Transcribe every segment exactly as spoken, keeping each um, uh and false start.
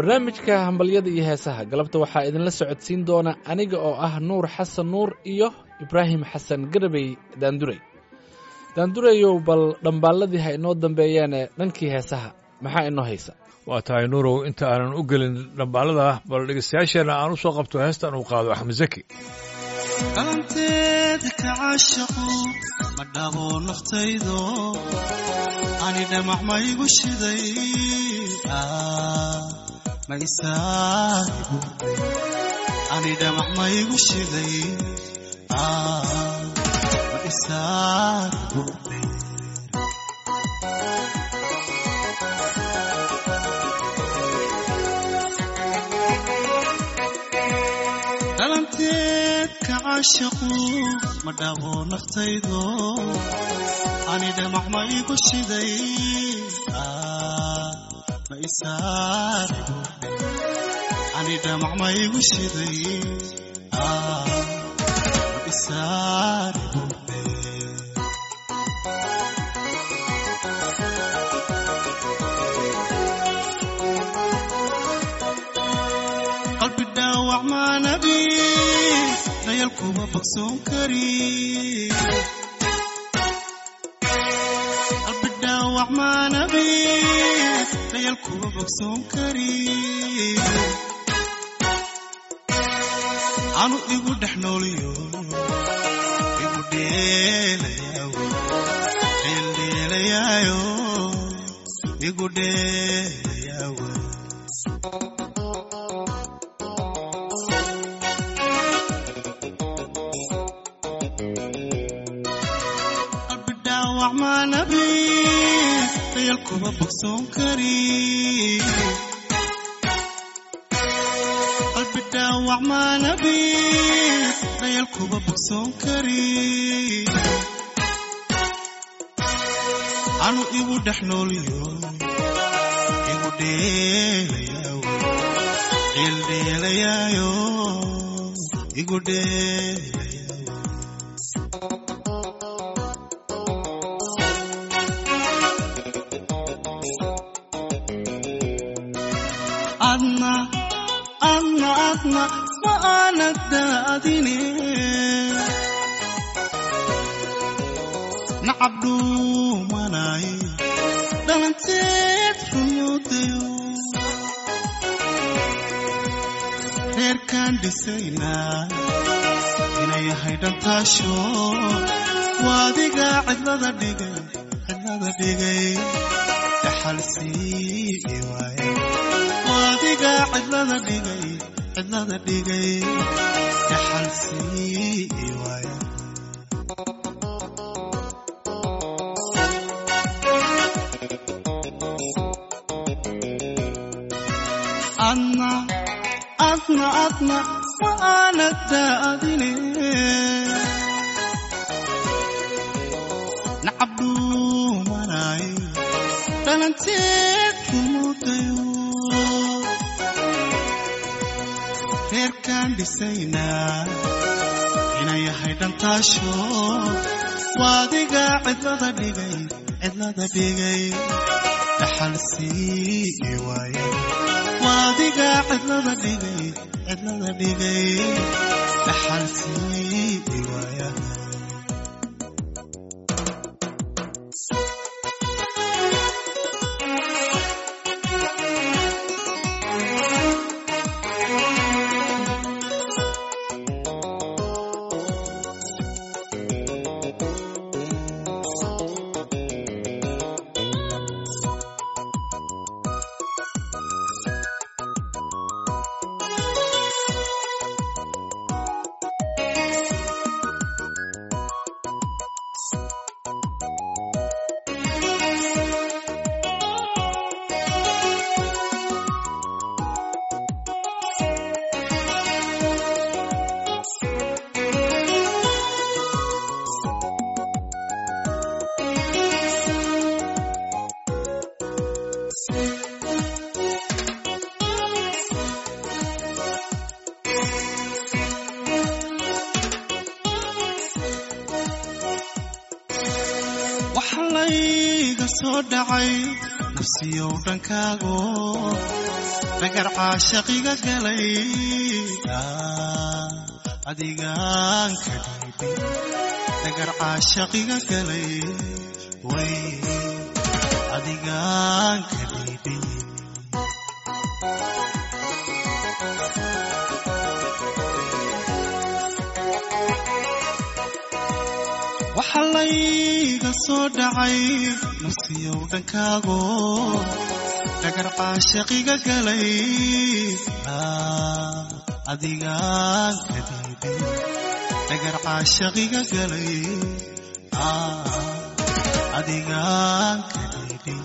barnaamijka hambalyada iyo heesaha galabta waxaa idinla socodsiin doona aniga oo ah nuur xasan nuur iyo ibraahim xasan garabey daanduray daandurayow bal dhambaalladii ha inoo dambeeyaane dhankii heesaha maxaa inoo haysa waa tahay nuurow inta aanan u gelin dhambaalada bal dhegeystayaasheenna aan u soo qabto heestan uu qaado axmed zaki qalanteeda ka caashaqo ma dhabo naftaydo ani dhamac ma igu shiday ma isaahibu ani dhamac ma igu shiday ma isaahibu qalanteed ka caashaqo ma dhabo naftaydo ani dhamac ma igu shiday ma isaahibu ani dhamac ma igu shiday ma isaahibu qalbi dhaawac ma nabi dayalkuma bogsoon kari qalbi dhaawac ma nabi dayalkuma bogsoon kari anu igu dhex nooliyo igu dheelayaayo dheeldheelayaayo igu dheelayaayo qalbi dhaawac ma nabi dayalkuma bogsoon kari qalbi dhaawac ma nabi dayalkuma bogsoon kari anu igu dhex nooliyo igu dheelayaayo dheeldheelayaayo igu dheelayaayo adna adna adna ma aanad daadine nacab dhuumanay dhalanteed rumuudayo reerkaan dhisaynaa inay yahay dhantaasho waadiga cidlada dhigay cidlada dhigay dhaxalsii waaye waadiga cidlada dhigay cidlada dhigay dhaxalsii waaye adna adna adna ma aanad daadine nacab dhuumanay dhalanteed rumuudayo reerkaan dhisaynaa inay yahay dhantaasho waadiga cidlada dhigay cidlada dhigay dhaxalsii waaye waadiga cidlada dhigay cidlada dhigay dhaxalsii waaye waxalayga soo dhacay nafsiyow dhankaago dhagar caashaqiga galay adigaan ka dhiibay dhagar caashaqiga galay way adigaan ka dhiibay waxa layga soo dhacay nafsiyow dhankaago dhagar caashaqiga galay adigaan ka dhiibay dhagar caashaqiga galay adigaan ka dhiibay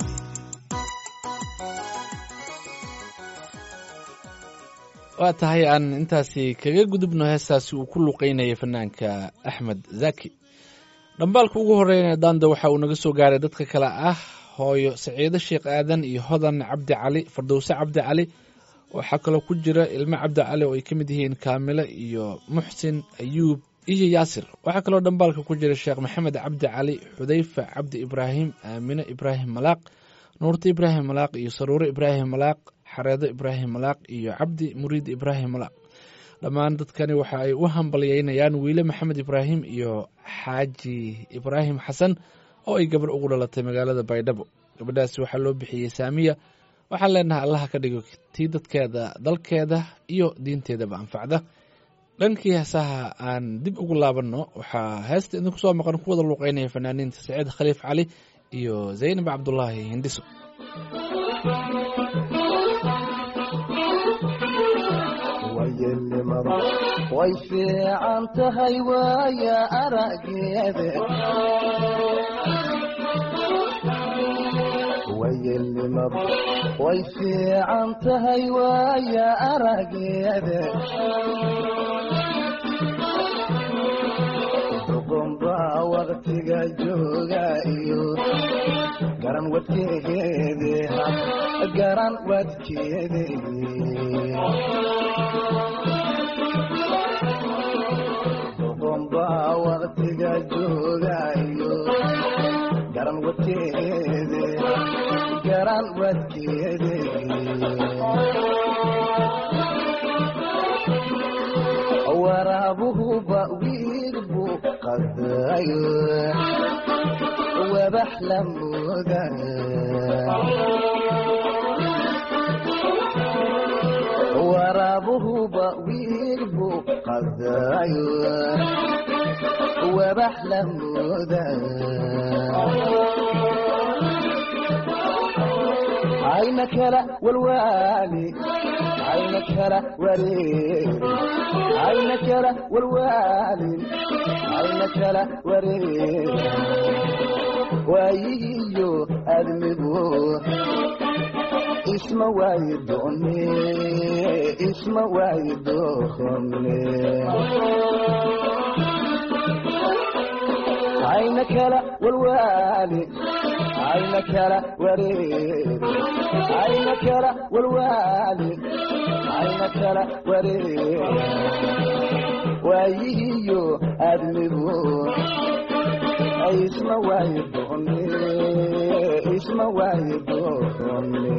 waa tahay aan intaasi kaga gudubno heestaasi uu ku luqeynayay fanaanka axmed zaki dhambaalka ugu horreeyana daanda waxa uu naga soo gaaray dadka kale ah hooyo saciido sheekh aadan iyo hodan cabdi cali fardowse cabdi cali waxaa kaloo ku jira ilmo cabdi cali oo ay ka mid yihiin kaamilo iyo muxsin ayuub iyo yaasir waxaa kaloo dhambaalka ku jira sheekh maxamed cabdi cali xudayfa cabdi ibraahim aamine ibraahim malaaq nuurta ibraahim malaaq iyo saruure ibraahim malaaq xareedo ibraahim malaaq iyo cabdi muriid ibraahim malaaq dhammaan dadkani waxa ay u hambalyeynayaan wiile maxamed ibraahim iyo xaaji ibraahim xasan oo ay gabar ugu dhalatay magaalada baydhabo gabadhaasi waxaa loo bixiyey saamiya waxaan leenahay allaha ka dhigo tii dadkeeda dalkeeda iyo diinteedaba anfacda dhankii heesaha aan dib ugu laabanno waxaa heesta idinku soo maqan ku wada luuqeynaya fanaaniinta saciid khaliif cali iyo zaynab cabdulaahi hindhiso way fiican tahay waaya araggeeda wayelnimad way fiican tahay waaya araggeeda duqunbaa waqtiga jooga iyo garan wadkeede garan wadkeede waqtiga joogayo garan wadkeede garan wadkeede waraabuhuba wiilbu qadayo wabax la mooda waraabuhuba wiilbu qadayo wabax la mooda ayna kala walwaali ayna kala wareeri ayna kala walwaali ayna kala wareeri waayiyo admigu isma waayidone isma waayidone ayna kala walwaali ayna kala wareeri ayna kala walwaali ayna kala wareeri waayiyo admigu isma waayidone isma waayidone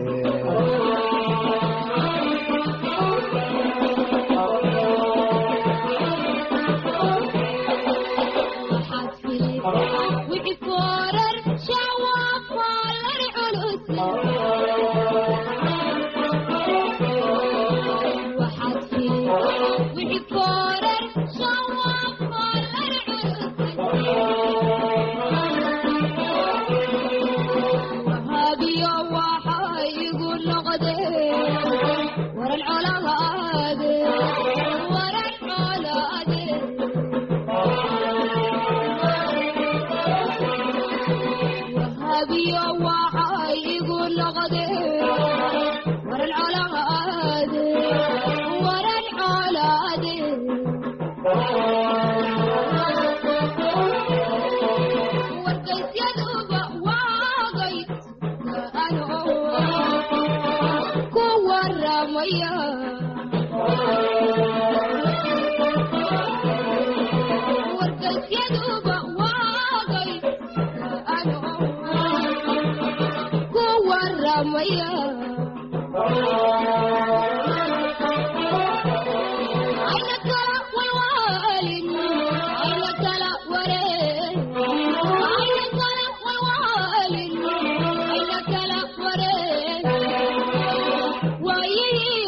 Yeah.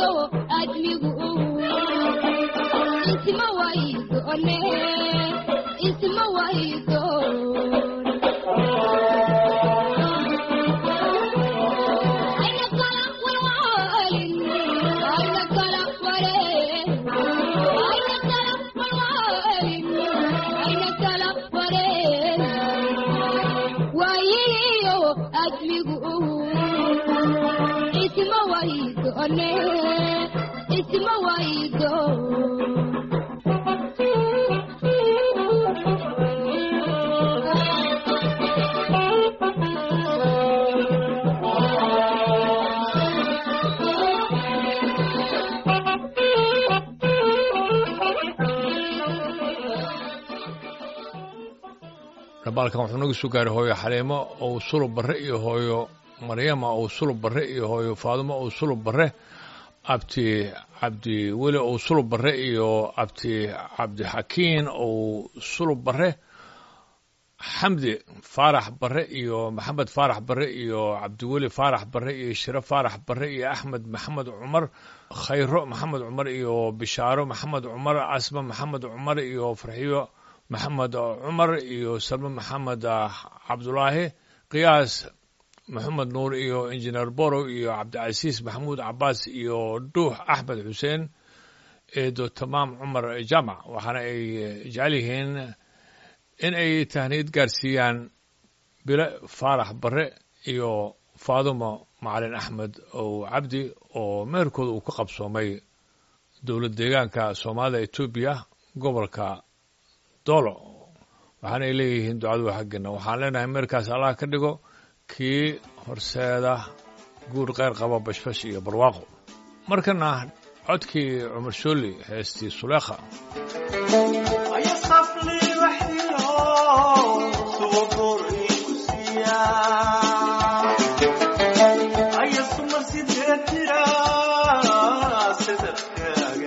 balkan wuxuu nagu soo gaaray hooyo Xaleemo oo sulub barre iyo hooyo Maryama oo sulub barre iyo hooyo Faadimo oo sulub barre abti Cabdi Weli oo sulub barre iyo abti Cabdi Hakiin oo sulub barre Xamdi Faarax barre iyo Maxamed Faarax barre iyo Cabdi Weli Faarax barre iyo Sharaf Faarax barre iyo Axmed Maxamed Cumar Khayro Maxamed Cumar iyo Bishaaro Maxamed Cumar Asma Maxamed Cumar iyo Farxiyo محمد عمر iyo Salma Maxamed Cabdullaahi Qiyaas Maxamed Nuur iyo Engineer Boro iyo Cabdicasiis Maxamuud Cabbaas iyo Dhuux Axmed Xuseen eedo Tamaam Cumar Jamac waxaana ay jecel yihiin in ay tahniid gaarsiiyaan Bilo Faarax Barre iyo Faadimo Macalin Axmed oo Cabdi oo meherkooda uu ka qabsoomay dowlad deegaanka Soomaalida Itoobiya gobolka dolo waxaana ay leeyihiin ducadu xaqina waxaan leenahay meerkaas Allah ka dhigo kii horseeda guur qeyr qaba bashfash iyo barwaaqo markana codkii Cumar Shooli heestii Suleekha ay safli waxdiyo suuqur ikusiya ay sumar sidetira sadaqaaga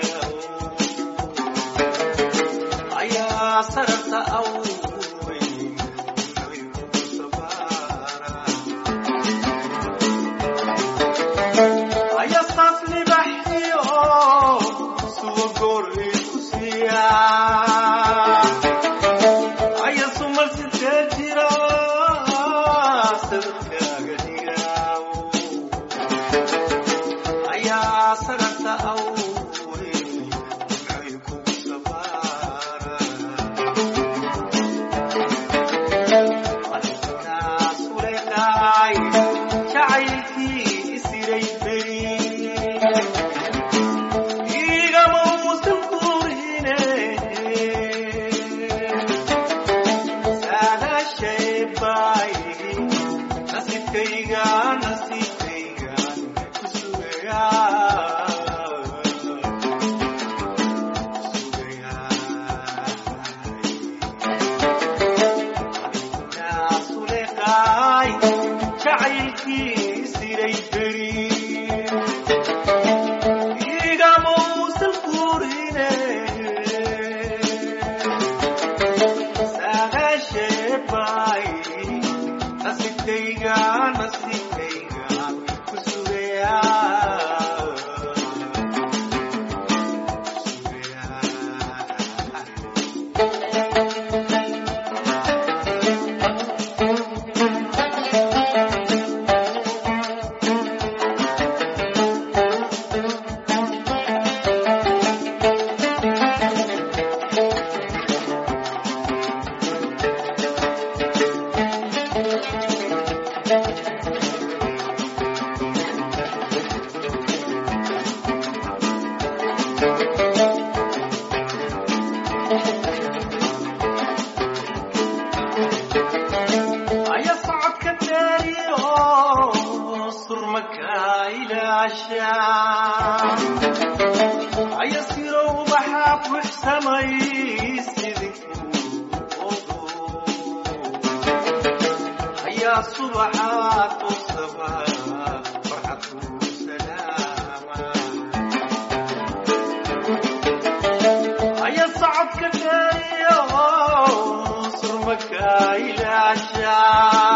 صرت أول أي صفل بحيو سوقور الكسيا أي سمر ستجرا صدقا قديرا أي صرت أول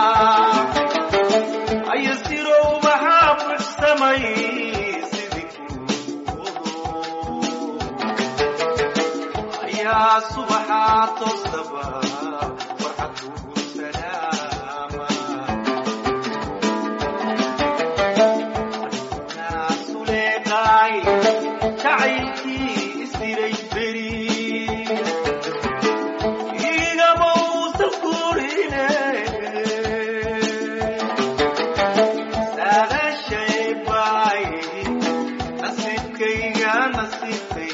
I used to know my heart was summer. يا صبحات الصباح فرحته سلاما الناس لقاي تعيشي سيري بري إذا موت الكورينة سال الشيء باي نصيبك يا نصيبك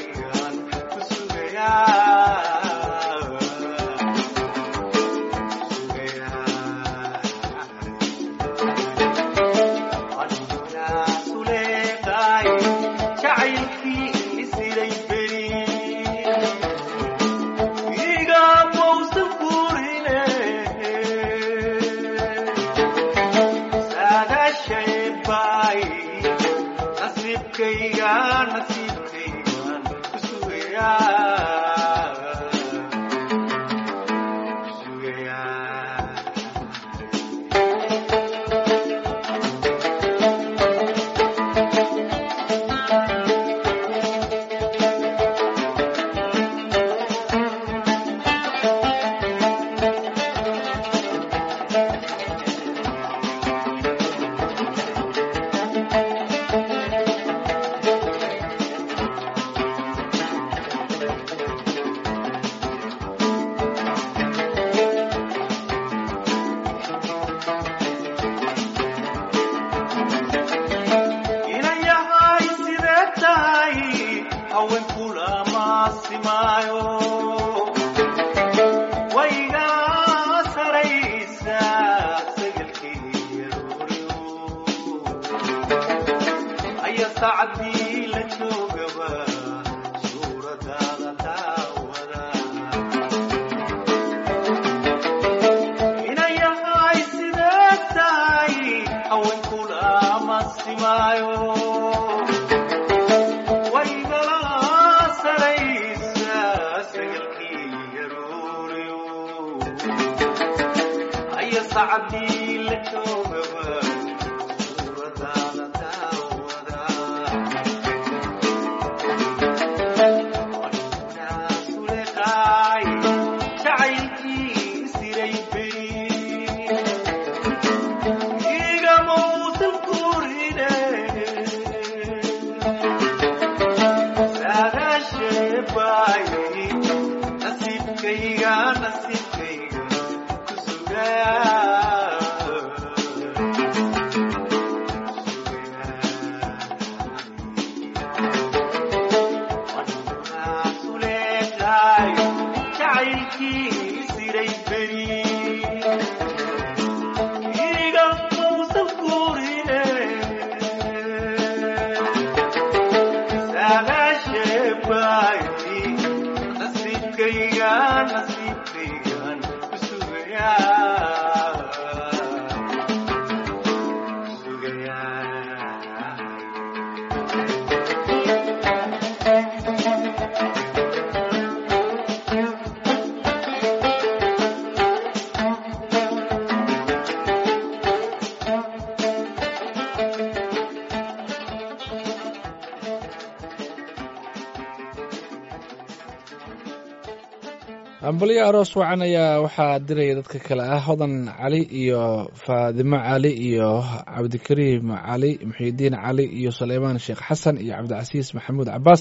ambaliyo aroos wacan ayaa waxaa diraya dadka kale ah hodan cali iyo faadimo cali iyo cabdikariim cali muxiidiin cali iyo suleymaan sheekh xasan iyo cabdicasiis maxamuud cabaas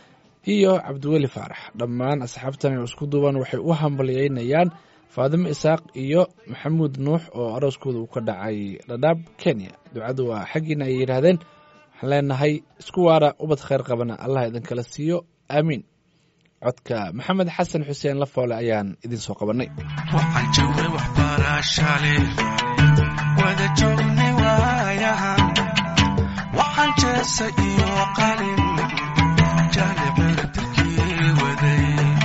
iyo cabdiweli faarax dhammaan asxaabtan oo isku duuban waxay u hambalyeynayaan faadimo isaaq iyo maxamuud nuux oo arooskooda uu ka dhacay dhadhaab kenya ducadu waa xaggiina ay yidhaahdeen waxaan leenahay isku waara ubad khayr qabana allah idinkala siiyo aamiin codka maxamed xasan xuseen lafoole ayaan idin soo qabanay waxaan joognay waxbarashale wada joognay waayahan waxaan jeesa iyo qalin jaalibirtirkii waday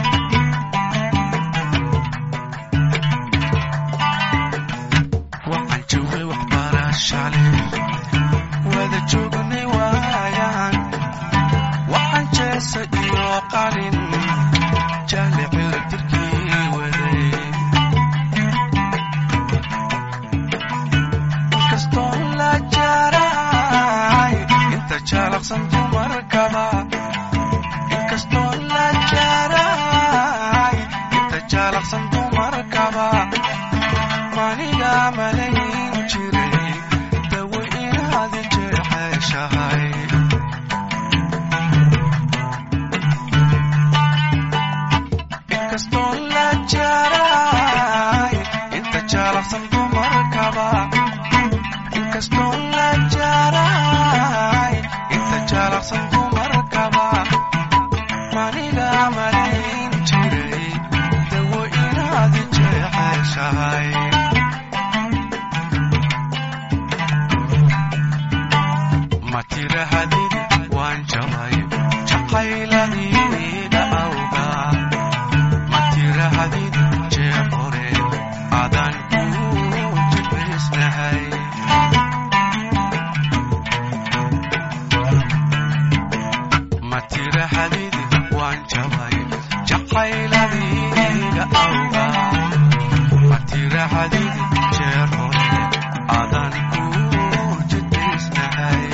waxaan joognay waxbarashale wada joognay waayahan waxaan jeesa iyo qalin inkastoo la jaray jacayladida awga ma tirahdid jeer hore adan ku jibisnahay ma tirahdid waan jabay jacayladida awga ma tirahdid jeer hore adan ku jibisnahay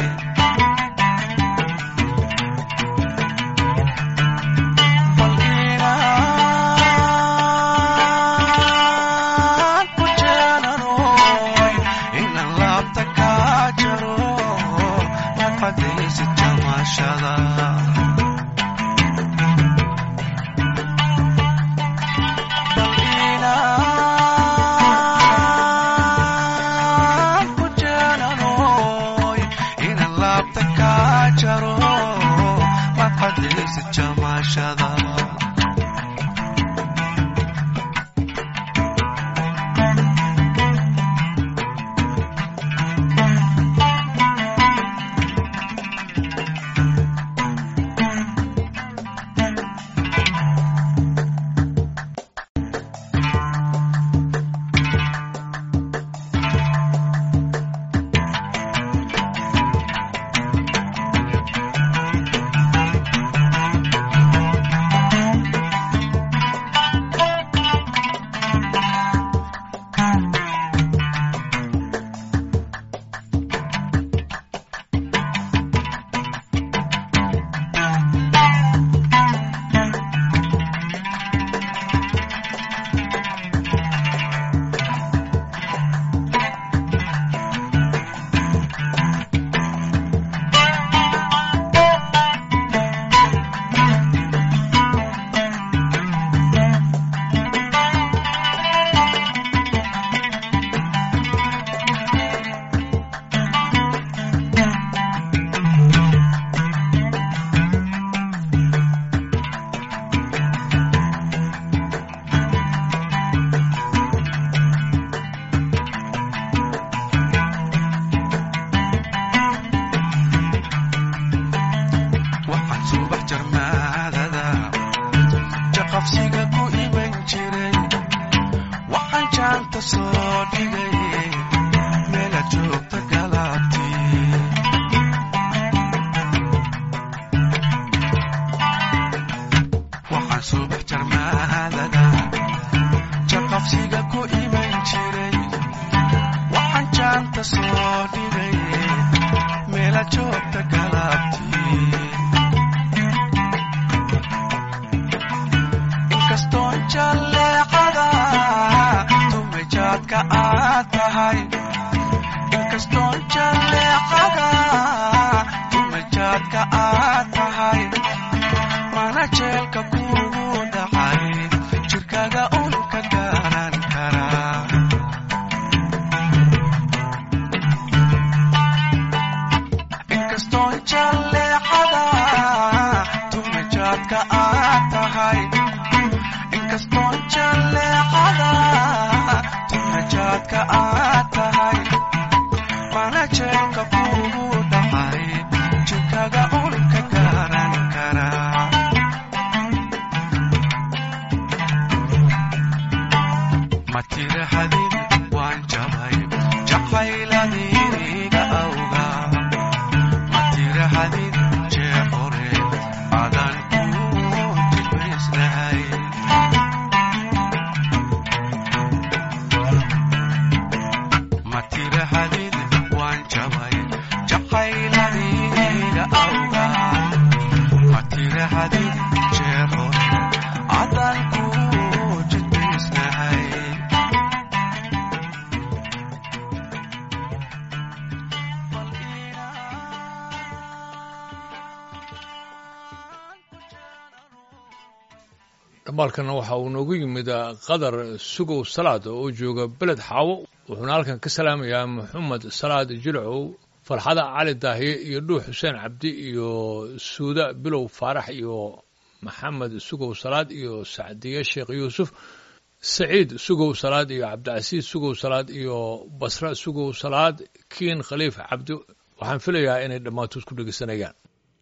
dhambaalkana waxa uu noogu yimid qadar sugow salaad oo jooga beled xaawo wuxuuna halkan ka salaamayaa maxamed salaad jilcow farxada cali daahiye iyo dhuux xuseen cabdi iyo suuda bilow faarax iyo maxamed sugow salaad iyo sacdiye sheekh yuusuf saciid sugow salaad iyo cabdicasiis sugow salaad iyo basra sugow salaad kiin khaliif cabdi waxaan filayaa inay dhammaantood ku dhegeysanayaan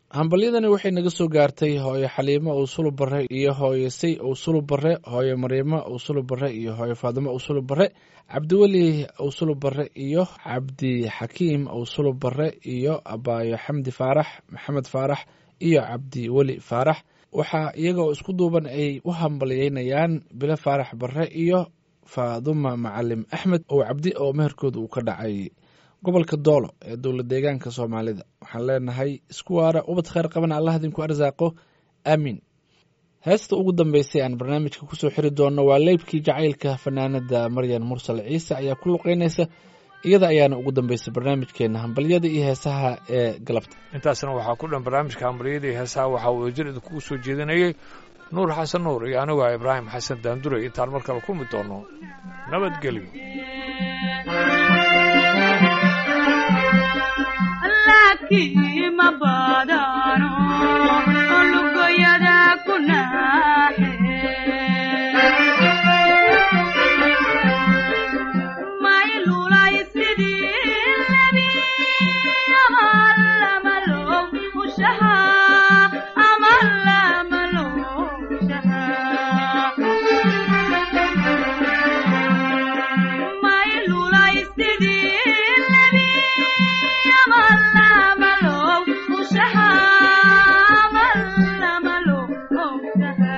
hambalyadani waxay naga soo gaartay hooyo xaliimo owsulub bare iyo hooyo say owsulub bare, hooyo mariimo owsulub bare iyo hooyo faadimo owsulub bare, cabdiweli owsulub bare iyo cabdi xakiim owsulub bare iyo abaayo xamdi faarax, maxamed faarax iyo cabdiweli faarax. waxaa iyagoo isku duuban ay u hambalyeynayaan bilo faarax bare iyo faaduma macalim axmed oo cabdi oo meherkooda uu ka dhacay gobolka doolo ee dowla deegaanka soomaalida. waxaan leenahay isku waara ubad kheyr qaban allah idinku arsaaqo aamiin. heesta ugu dambeysay aan barnaamijka kusoo xiri doonno waa leybkii jacaylka. fanaanada maryan mursal ciise ayaa ku luqeynaysa, iyada ayaana ugu dambeysay barnaamijkeena hambalyada iyo heesaha ee galabta. intaasna waxaa ku dhan barnaamijka hambalyada iyo heesaha. waxaa wadajir idinkugu soo jeedinayay nuur xasan nuur iyo anigu ah ibraahim xasan daanduray. intaan mar kale kulmi doono nabadgelyo. laakiin ma badano lugoyada ku naaxe may lulay sidii lebi amallamalo ushaha amallamalo ushaha may lulay sidii lebi amallamalo ushaha amallamalo ushaha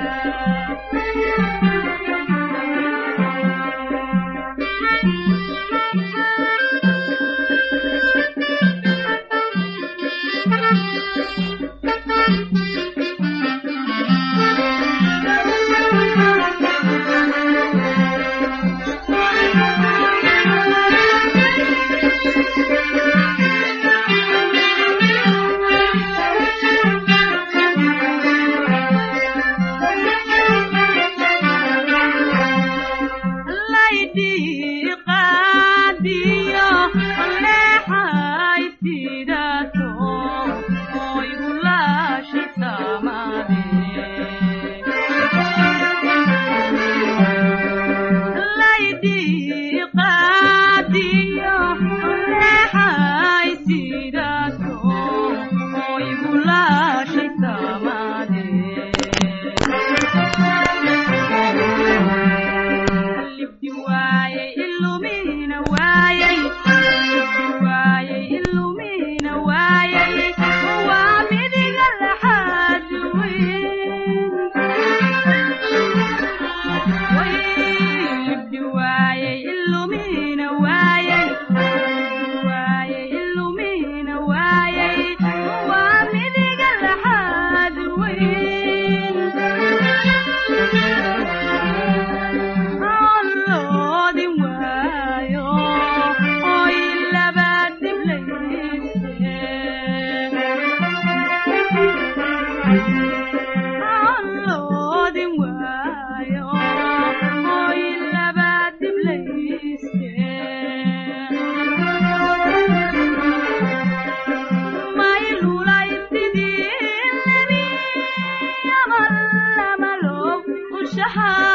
شحا